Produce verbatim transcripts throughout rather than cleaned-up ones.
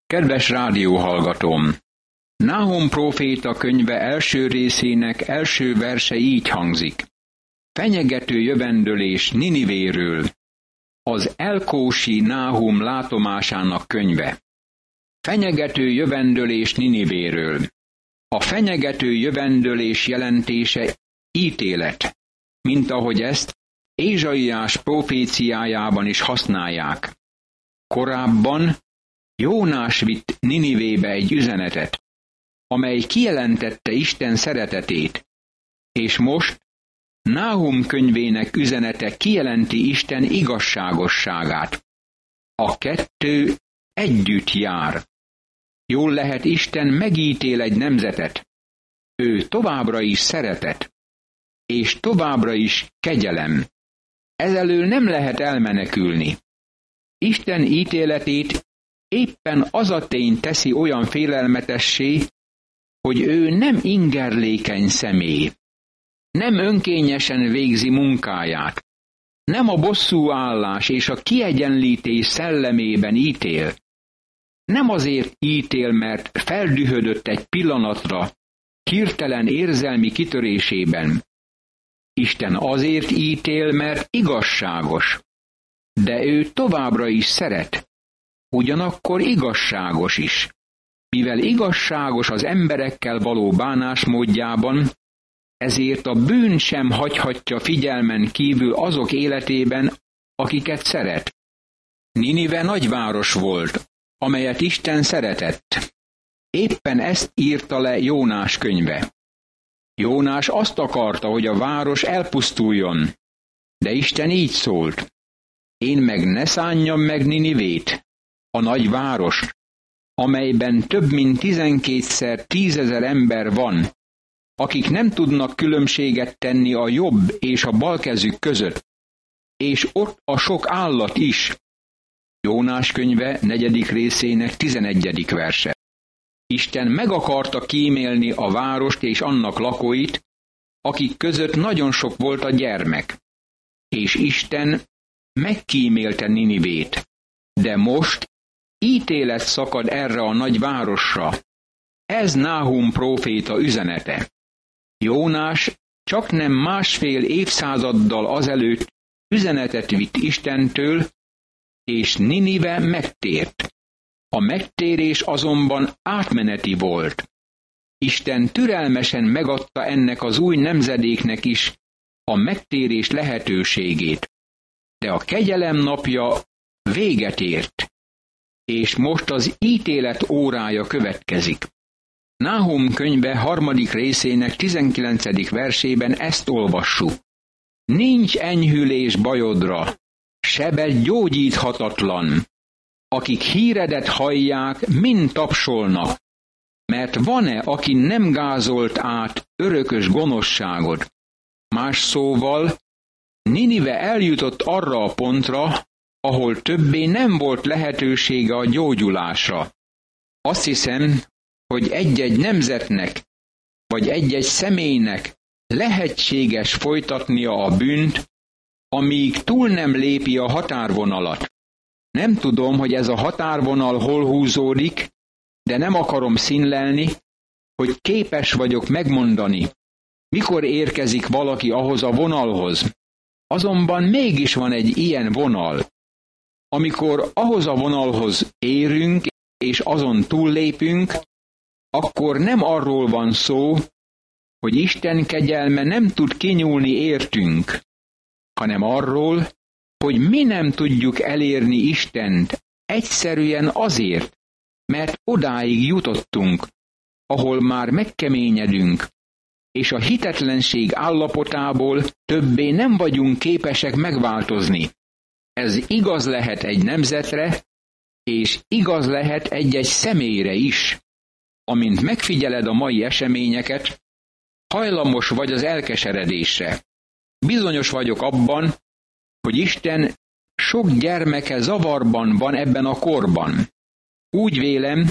Kedves rádióhallgatóm! Náhum próféta könyve első részének első verse így hangzik. Fenyegető jövendőlés Ninivéről. Az elkósi Náhum látomásának könyve. Fenyegető jövendőlés Ninivéről. A fenyegető jövendőlés jelentése ítélet, mint ahogy ezt Ézsaiás proféciájában is használják. Korábban Jónás vitt Ninivébe egy üzenetet, amely kijelentette Isten szeretetét, és most Náhum könyvének üzenete kijelenti Isten igazságosságát. A kettő együtt jár. Jól lehet, Isten megítél egy nemzetet. Ő továbbra is szeretet, és továbbra is kegyelem. Ezelől nem lehet elmenekülni. Isten ítéletét éppen az a tény teszi olyan félelmetessé, hogy ő nem ingerlékeny személy. Nem önkényesen végzi munkáját. Nem a bosszúállás és a kiegyenlítés szellemében ítél. Nem azért ítél, mert feldühödött egy pillanatra, hirtelen érzelmi kitörésében. Isten azért ítél, mert igazságos. De ő továbbra is szeret. Ugyanakkor igazságos is. Mivel igazságos az emberekkel való bánásmódjában, ezért a bűn sem hagyhatja figyelmen kívül azok életében, akiket szeret. Ninive nagyváros volt, amelyet Isten szeretett. Éppen ezt írta le Jónás könyve. Jónás azt akarta, hogy a város elpusztuljon, de Isten így szólt. Én meg ne szánjam meg Ninivét, a nagy város, amelyben több mint tizenkétszer tízezer ember van, akik nem tudnak különbséget tenni a jobb és a bal kezük között, és ott a sok állat is. Jónás könyve negyedik részének tizenegyedik verse. Isten meg akarta kímélni a várost és annak lakóit, akik között nagyon sok volt a gyermek. És Isten megkímélte Ninivét, de most ítélet szakad erre a nagy városra. Ez Náhum próféta üzenete. Jónás csaknem másfél évszázaddal azelőtt üzenetet vitt Istentől, és Ninive megtért. A megtérés azonban átmeneti volt. Isten türelmesen megadta ennek az új nemzedéknek is a megtérés lehetőségét. De a kegyelem napja véget ért, és most az ítélet órája következik. Náhum könyve harmadik részének tizenkilencedik versében ezt olvassuk. Nincs enyhülés bajodra, sebed gyógyíthatatlan. Akik híredet hallják, mind tapsolnak, mert van-e, aki nem gázolt át örökös gonoszságod? Más szóval, Ninive eljutott arra a pontra, ahol többé nem volt lehetősége a gyógyulásra. Azt hiszem, hogy egy-egy nemzetnek, vagy egy-egy személynek lehetséges folytatnia a bűnt, amíg túl nem lépi a határvonalat. Nem tudom, hogy ez a határvonal hol húzódik, de nem akarom színlelni, hogy képes vagyok megmondani, mikor érkezik valaki ahhoz a vonalhoz. Azonban mégis van egy ilyen vonal. Amikor ahhoz a vonalhoz érünk, és azon túllépünk, akkor nem arról van szó, hogy Isten kegyelme nem tud kinyúlni értünk, hanem arról, hogy mi nem tudjuk elérni Istent egyszerűen azért, mert odáig jutottunk, ahol már megkeményedünk, és a hitetlenség állapotából többé nem vagyunk képesek megváltozni. Ez igaz lehet egy nemzetre, és igaz lehet egy-egy személyre is. Amint megfigyeled a mai eseményeket, hajlamos vagy az elkeseredésre. Bizonyos vagyok abban, hogy Isten sok gyermeke zavarban van ebben a korban. Úgy vélem,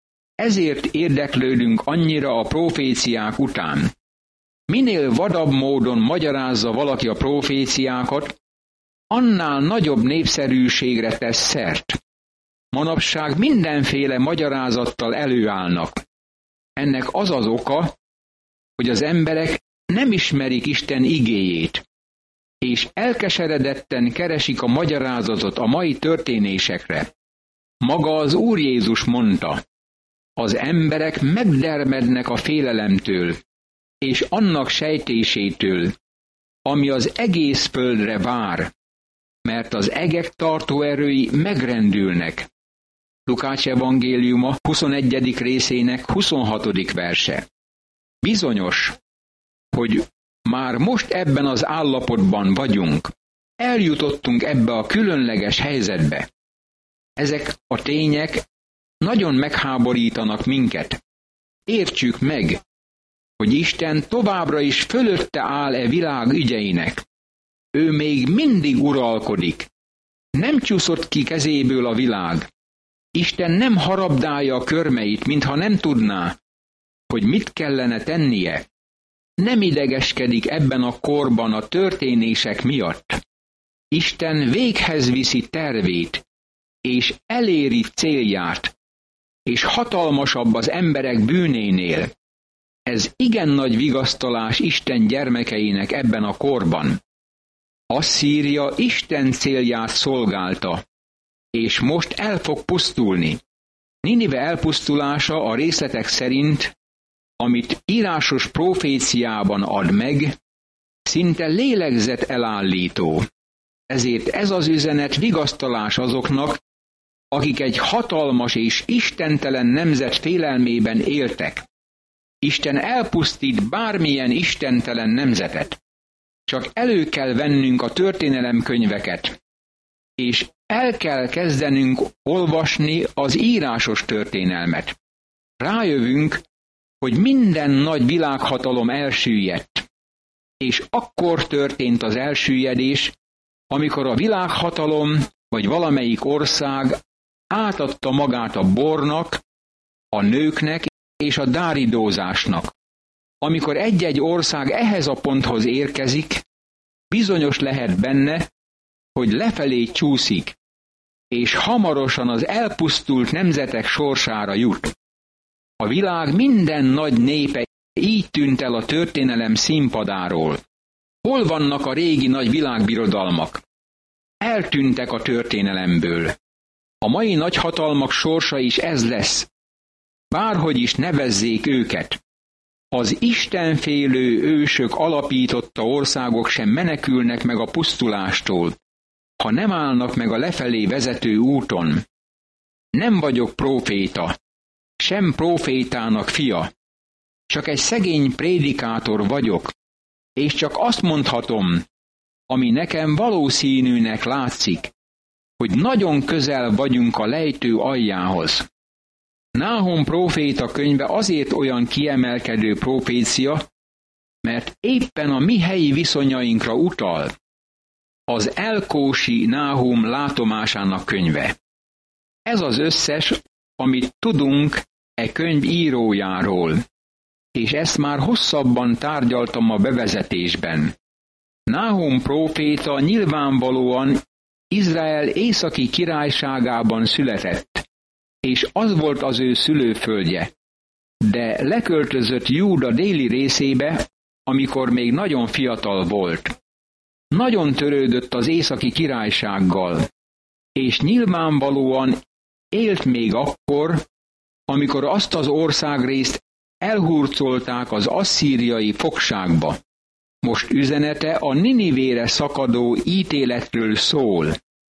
ezért érdeklődünk annyira a proféciák után. Minél vadabb módon magyarázza valaki a proféciákat, annál nagyobb népszerűségre tesz szert. manapság mindenféle magyarázattal előállnak. Ennek az az oka, hogy az emberek nem ismerik Isten igéjét, és elkeseredetten keresik a magyarázatot a mai történésekre. Maga az Úr Jézus mondta, az emberek megdermednek a félelemtől, és annak sejtésétől, ami az egész földre vár, mert az egek tartóerői megrendülnek. Lukács evangéliuma huszonegyedik részének huszonhatodik verse. Bizonyos, hogy már most ebben az állapotban vagyunk, eljutottunk ebbe a különleges helyzetbe. Ezek a tények nagyon megháborítanak minket. Értsük meg, hogy Isten továbbra is fölötte áll e világ ügyeinek. Ő még mindig uralkodik. Nem csúszott ki kezéből a világ. Isten nem harabdálja a körmeit, mintha nem tudná, hogy mit kellene tennie. Nem idegeskedik ebben a korban a történések miatt. Isten véghez viszi tervét, és eléri célját, és hatalmasabb az emberek bűnénél. Ez igen nagy vigasztalás Isten gyermekeinek ebben a korban. Asszíria Isten célját szolgálta, és most el fog pusztulni. Ninive elpusztulása a részletek szerint, amit írásos proféciában ad meg, szinte lélegzetelállító. Ezért ez az üzenet vigasztalás azoknak, akik egy hatalmas és istentelen nemzet félelmében éltek. Isten elpusztít bármilyen istentelen nemzetet. Csak elő kell vennünk a történelemkönyveket, és el kell kezdenünk olvasni az írásos történelmet. Rájövünk, hogy minden nagy világhatalom elsüllyedt, és akkor történt az elsüllyedés, amikor a világhatalom vagy valamelyik ország átadta magát a bornak, a nőknek és a dáridózásnak. Amikor egy-egy ország ehhez a ponthoz érkezik, bizonyos lehet benne, hogy lefelé csúszik, és hamarosan az elpusztult nemzetek sorsára jut. A világ minden nagy népe így tűnt el a történelem színpadáról. Hol vannak a régi nagy világbirodalmak? Eltűntek a történelemből. A mai nagyhatalmak sorsa is ez lesz. Bárhogy is nevezzék őket. Az istenfélő ősök alapította országok sem menekülnek meg a pusztulástól, ha nem állnak meg a lefelé vezető úton. Nem vagyok próféta, sem prófétának fia. Csak egy szegény prédikátor vagyok, és csak azt mondhatom, ami nekem valószínűnek látszik, hogy nagyon közel vagyunk a lejtő aljához. Náhum próféta könyve azért olyan kiemelkedő profécia, mert éppen a mi helyi viszonyainkra utal. Az Elkósi Náhum látomásának könyve. Ez az összes, amit tudunk e könyv írójáról, és ezt már hosszabban tárgyaltam a bevezetésben. Náhum próféta nyilvánvalóan Izrael északi királyságában született, és az volt az ő szülőföldje, de leköltözött Júda déli részébe, amikor még nagyon fiatal volt. Nagyon törődött az északi királysággal, és nyilvánvalóan élt még akkor, amikor azt az országrészt elhurcolták az asszíriai fogságba. Most üzenete a Ninivére szakadó ítéletről szól.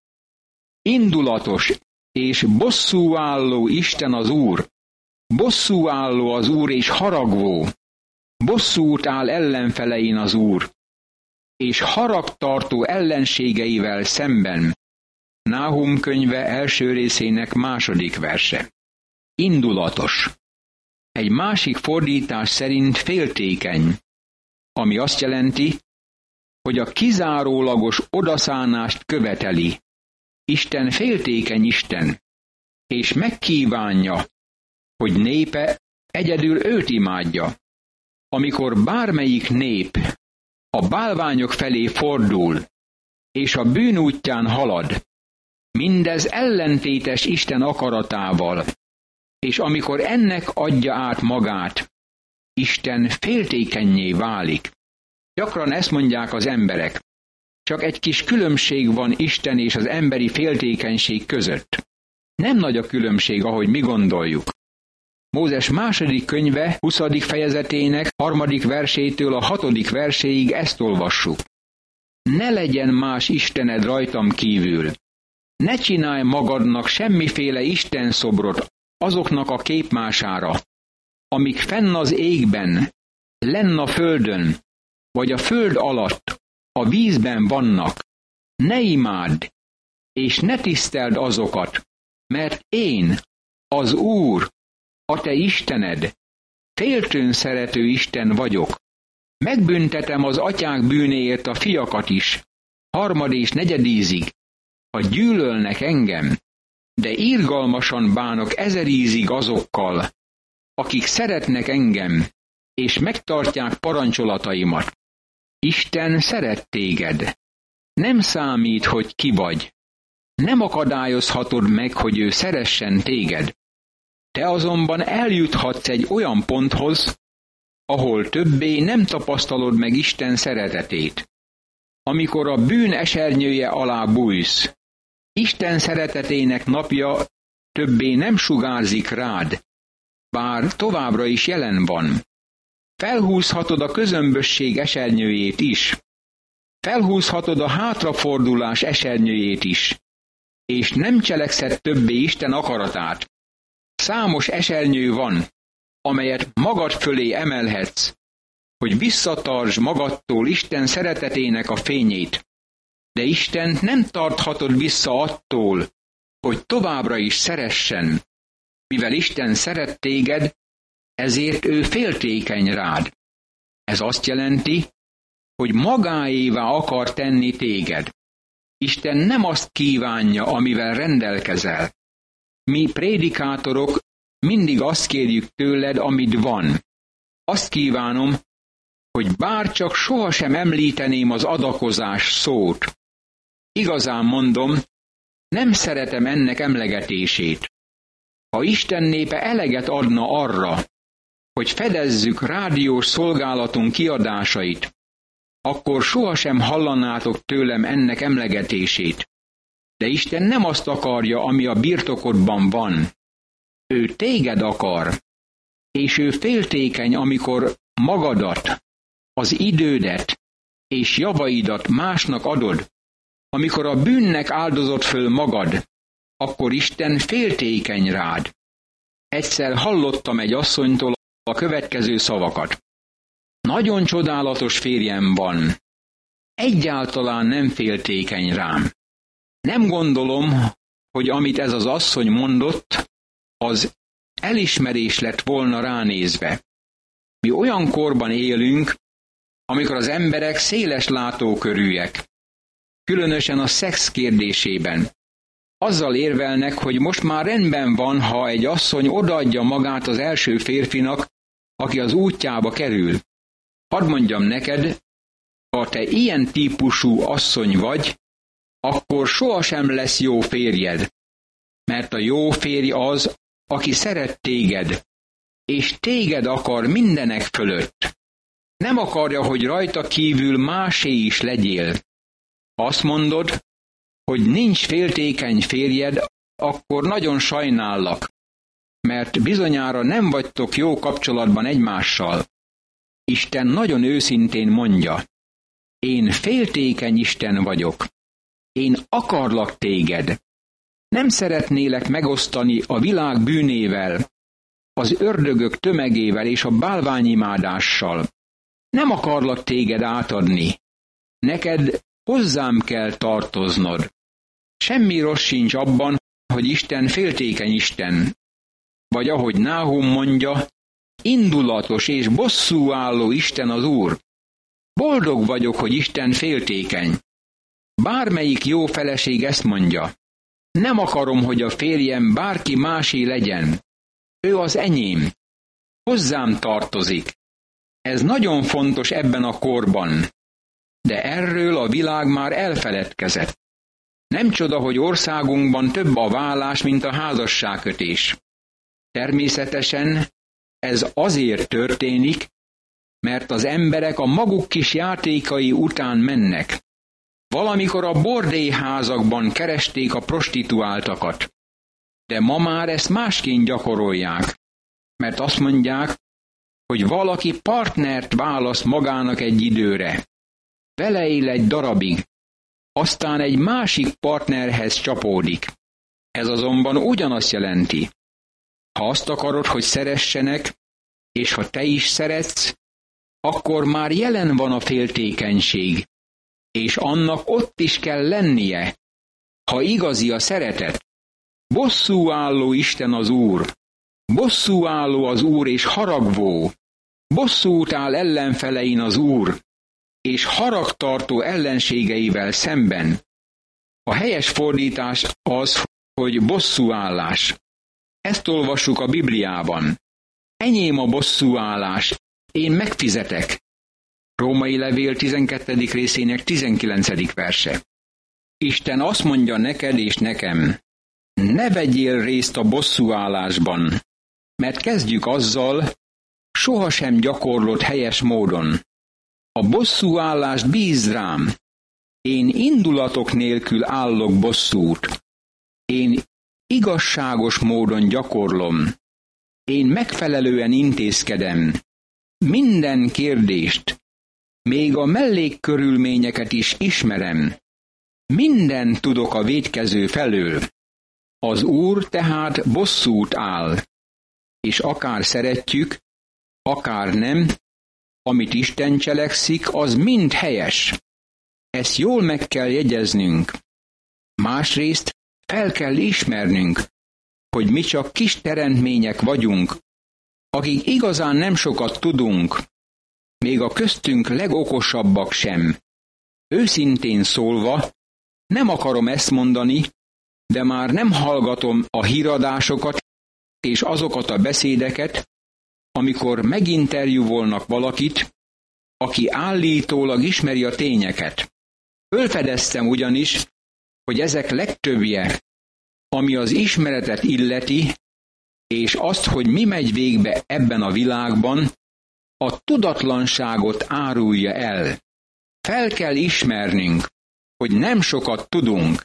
Indulatos és bosszúálló Isten az Úr, bosszúálló az Úr és haragvó, bosszút áll ellenfelein az Úr, és haragtartó ellenségeivel szemben. Náhum könyve első részének második verse. Indulatos. Egy másik fordítás szerint féltékeny, ami azt jelenti, hogy a kizárólagos odaszánást követeli. Isten féltékeny Isten, és megkívánja, hogy népe egyedül őt imádja. Amikor bármelyik nép a bálványok felé fordul, és a bűn útján halad, Mindez ellentétes Isten akaratával, és amikor ennek adja át magát, Isten féltékennyé válik. Gyakran ezt mondják az emberek. Csak egy kis különbség van Isten és az emberi féltékenység között. Nem nagy a különbség, ahogy mi gondoljuk. Mózes második könyve huszadik fejezetének harmadik versétől a hatodik verséig ezt olvassuk. Ne legyen más istened rajtam kívül. Ne csinálj magadnak semmiféle istenszobrot azoknak a képmására, amik fenn az égben, lenn a földön, vagy a föld alatt, a vízben vannak. Ne imádd, és ne tiszteld azokat, mert én, az Úr, a te Istened, féltőn szerető Isten vagyok. Megbüntetem az atyák bűnéért a fiakat is, harmad és negyedízig, ha gyűlölnek engem, de irgalmasan bánok ezerízig azokkal, akik szeretnek engem, és megtartják parancsolataimat. Isten szeret téged. Nem számít, hogy ki vagy. Nem akadályozhatod meg, hogy ő szeressen téged. Te azonban eljuthatsz egy olyan ponthoz, ahol többé nem tapasztalod meg Isten szeretetét. Amikor a bűn esernyője alá bújsz, Isten szeretetének napja többé nem sugárzik rád, bár továbbra is jelen van. Felhúzhatod a közömbösség esernyőjét is. Felhúzhatod a hátrafordulás esernyőjét is. És nem cselekszed többé Isten akaratát. Számos esernyő van, amelyet magad fölé emelhetsz, hogy visszatartsd magadtól Isten szeretetének a fényét. De Istent nem tarthatod vissza attól, hogy továbbra is szeressen. Mivel Isten szeret téged, ezért ő féltékeny rád. Ez azt jelenti, hogy magáévá akar tenni téged. Isten nem azt kívánja, amivel rendelkezel. Mi prédikátorok mindig azt kérjük tőled, amit van. Azt kívánom, hogy bárcsak sohasem említeném az adakozás szót. Igazán mondom, nem szeretem ennek emlegetését. Ha Isten népe eleget adna arra, hogy fedezzük rádiós szolgálatunk kiadásait, akkor sohasem hallanátok tőlem ennek emlegetését. De Isten nem azt akarja, ami a birtokodban van. Ő téged akar, és ő féltékeny, amikor magadat, az idődet és javaidat másnak adod. Amikor a bűnnek áldozod föl magad, akkor Isten féltékeny rád. Egyszer hallottam egy asszonytól a következő szavakat. Nagyon csodálatos férjem van. Egyáltalán nem féltékeny rám. Nem gondolom, hogy amit ez az asszony mondott, az elismerés lett volna ránézve. Mi olyan korban élünk, amikor az emberek széles látókörűek, különösen a szex kérdésében. Azzal érvelnek, hogy most már rendben van, ha egy asszony odaadja magát az első férfinak, aki az útjába kerül. Hadd mondjam neked, ha te ilyen típusú asszony vagy, akkor sohasem lesz jó férjed, mert a jó férj az, aki szeret téged, és téged akar mindenek fölött. Nem akarja, hogy rajta kívül másé is legyél. Ha azt mondod, hogy nincs féltékeny férjed, akkor nagyon sajnállak, mert bizonyára nem vagytok jó kapcsolatban egymással. Isten nagyon őszintén mondja, én féltékeny Isten vagyok. Én akarlak téged. Nem szeretnélek megosztani a világ bűnével, az ördögök tömegével és a bálványimádással. Nem akarlak téged átadni. Neked hozzám kell tartoznod. Semmi rossz sincs abban, hogy Isten féltékeny Isten. Vagy ahogy Náhum mondja, indulatos és bosszúálló Isten az Úr. Boldog vagyok, hogy Isten féltékeny. Bármelyik jó feleség ezt mondja. Nem akarom, hogy a férjem bárki másé legyen. Ő az enyém. Hozzám tartozik. Ez nagyon fontos ebben a korban. De erről a világ már elfeledkezett. Nem csoda, hogy országunkban több a vállás, mint a házasságkötés. Természetesen ez azért történik, mert az emberek a maguk kis játékai után mennek. Valamikor a bordélyházakban keresték a prostituáltakat. De ma már ezt másként gyakorolják, mert azt mondják, hogy valaki partnert választ magának egy időre. Vele él egy darabig, aztán egy másik partnerhez csapódik. Ez azonban ugyanazt jelenti. Ha azt akarod, hogy szeressenek, és ha te is szeretsz, akkor már jelen van a féltékenység, és annak ott is kell lennie, ha igazi a szeretet. Bosszúálló Isten az Úr, bosszúálló az Úr és haragvó, bosszút áll ellenfelein az Úr, és haragtartó ellenségeivel szemben. A helyes fordítás az, hogy bosszúállás. Ezt olvassuk a Bibliában. Enyém a bosszúállás, én megfizetek. Római levél tizenkettedik részének tizenkilencedik verse. Isten azt mondja neked és nekem, ne vegyél részt a bosszúállásban, mert kezdjük azzal, sohasem gyakorlott helyes módon. A bosszúállást bízd rám. Én indulatok nélkül állok bosszút. Én igazságos módon gyakorlom. Én megfelelően intézkedem. Minden kérdést, még a mellékkörülményeket is ismerem. Mindent tudok a vétkező felől. Az Úr tehát bosszút áll, és akár szeretjük, akár nem, amit Isten cselekszik, az mind helyes. Ezt jól meg kell jegyeznünk. Másrészt fel kell ismernünk, hogy mi csak kis teremtmények vagyunk, akik igazán nem sokat tudunk, még a köztünk legokosabbak sem. Őszintén szólva, nem akarom ezt mondani, de már nem hallgatom a híradásokat és azokat a beszédeket, amikor meginterjúvolnak valakit, aki állítólag ismeri a tényeket. Fölfedeztem ugyanis, hogy ezek legtöbbje, ami az ismeretet illeti, és azt, hogy mi megy végbe ebben a világban, a tudatlanságot árulja el. Fel kell ismernünk, hogy nem sokat tudunk,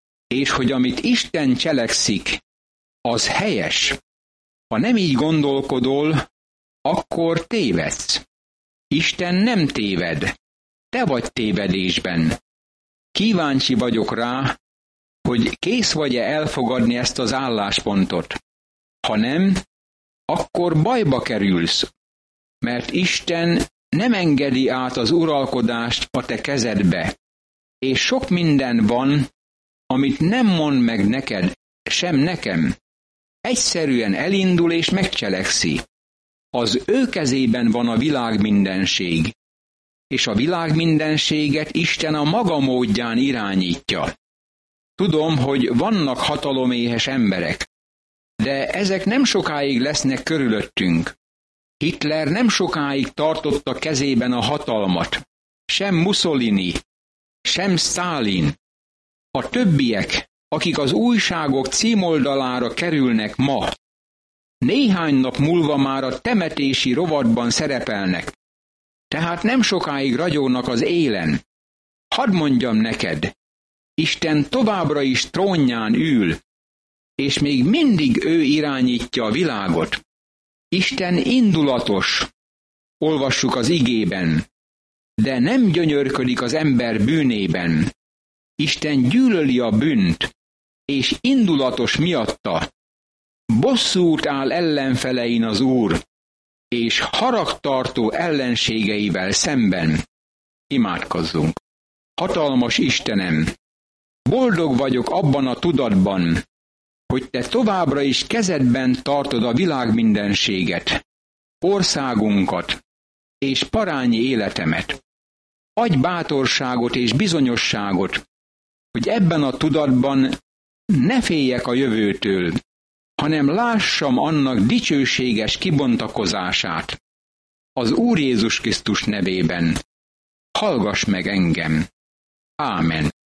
és hogy amit Isten cselekszik, az helyes. Ha nem így gondolkodol, akkor tévedsz. Isten nem téved, te vagy tévedésben. Kíváncsi vagyok rá, hogy kész vagy-e elfogadni ezt az álláspontot. Ha nem, akkor bajba kerülsz, mert Isten nem engedi át az uralkodást a te kezedbe, és sok minden van, amit nem mond meg neked, sem nekem. Egyszerűen elindul és megcselekszi. Az ő kezében van a világ mindenség, és a világ mindenséget Isten a maga módján irányítja. Tudom, hogy vannak hataloméhes emberek, de ezek nem sokáig lesznek körülöttünk. Hitler nem sokáig tartotta kezében a hatalmat, sem Mussolini, sem Sztálin. A többiek, akik az újságok címoldalára kerülnek ma, néhány nap múlva már a temetési rovatban szerepelnek. Tehát nem sokáig ragyognak az élen. Hadd mondjam neked, Isten továbbra is trónján ül, és még mindig ő irányítja a világot. Isten indulatos, olvassuk az igében, de nem gyönyörködik az ember bűnében. Isten gyűlöli a bűnt, és indulatos miatta. Bosszút áll ellenfelein az Úr, és haragtartó ellenségeivel szemben. Imádkozzunk. Hatalmas Istenem, boldog vagyok abban a tudatban, hogy te továbbra is kezedben tartod a világ mindenséget, országunkat és parányi életemet. Adj bátorságot és bizonyosságot, hogy ebben a tudatban ne féljek a jövőtől, hanem lássam annak dicsőséges kibontakozását. Az Úr Jézus Krisztus nevében. Hallgass meg engem. Ámen.